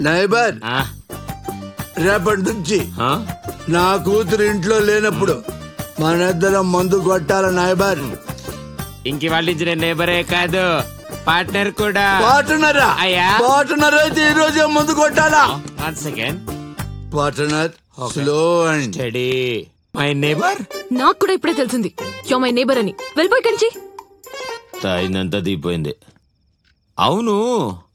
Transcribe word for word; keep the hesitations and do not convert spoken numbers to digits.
Neighbour ఆ, రేపటి నుంచి ఆ? నా కూతురు ఇంట్లో లేనప్పుడు మన ఇద్దరం మందు కొట్టాల నైబర్. ఇంక వాళ్ళ ఇచ్చిన నేబరే కాదు పార్ట్నర్ కూడా. పార్ట్నరా? అయ్యా. పార్ట్నర్ అయితే ఈ రోజే మందు కొట్టాలా? One second. Partner slow and steady my neighbour. నాకు కూడా ఇప్పుడే తెలిసింది యో మై నేబర్ అని. వెళ్ళిపోయి కంచి. తాయిందంతా దిగిపోయింది. అవును